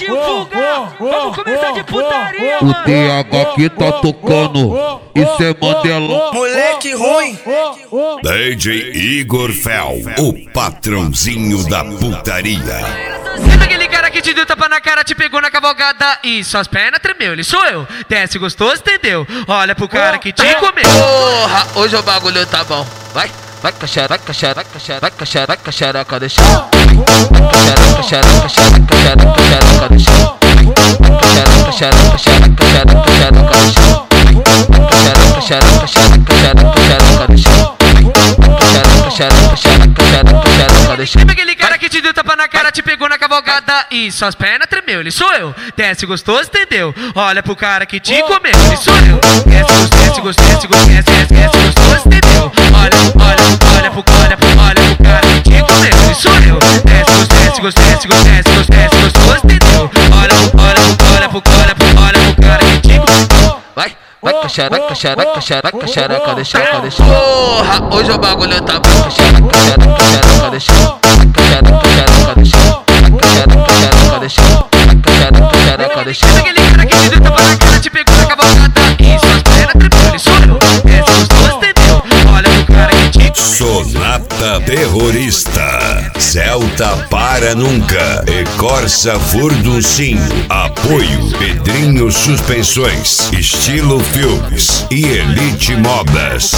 divulgar, vamos começar de putaria, O TH que tá tocando, isso é Mandelão. Moleque ruim. DJ Igor Fel, o patrãozinho da putaria. Sabe aquele cara que te deu tapa na cara, te pegou na cavalgada e suas pernas tremeu? Ele sou eu, desce gostoso, entendeu? Olha pro cara que te comeu. Porra, hoje o bagulho tá bom. Vai, vai xereca, xereca, xereca, xereca, xereca, deixa. Xereca, xereca, xereca, xereca, xereca, deixa. Xereca, xereca, xereca, xereca, xereca, deixa. Xereca, xereca, xereca, xereca, xereca, deixa. Xereca, xereca, xereca, xereca, xereca, deixa. Sabe aquele cara que te deu tapa na cara, te pegou na cavalgada e suas pernas tremeu? Ele sou eu, desce gostoso, entendeu? Olha pro cara que te comeu. Ele sou eu, desce gostoso, desce gostoso, entendeu? Olha pro cara que te comeu. Ele sou eu, desce gostoso, entendeu? Olha pro cara que te comeu. Vai, vai xereca, xereca, xereca, xereca, deixa, deixa. Porra, hoje o bagulho tá bom. Xereca, xereca, xereca, deixa. Xereca, xereca, deixa. Xereca, xereca, deixa. Xereca, xereca, deixa. Sabe aquele cara que te deu tapa na cara, te pegou na cavalgada e suas pernas tremeu? Ele sou eu, desce gostoso, entendeu? Olha pro cara que te comeu. Sonata Terrorista, Celta Para Nunca e Corsa Furduncinho. Apoio Pedrinho Suspensões, Estilo Filmes e Elite Modas.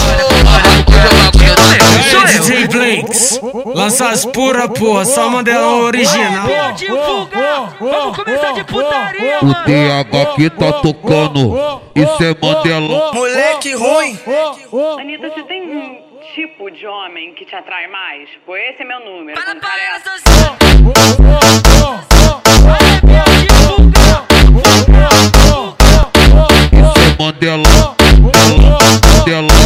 DJ Blanks, lança as pura porra, só Mandelão original. Divulgar, vamos começar de putaria, O TH que tá tocando, isso é Mandelão. Moleque ruim. Anitta, você tem um tipo de homem que te atrai mais? Tipo, esse é meu número. Para, quando o cara é assim. Isso é Mandelão.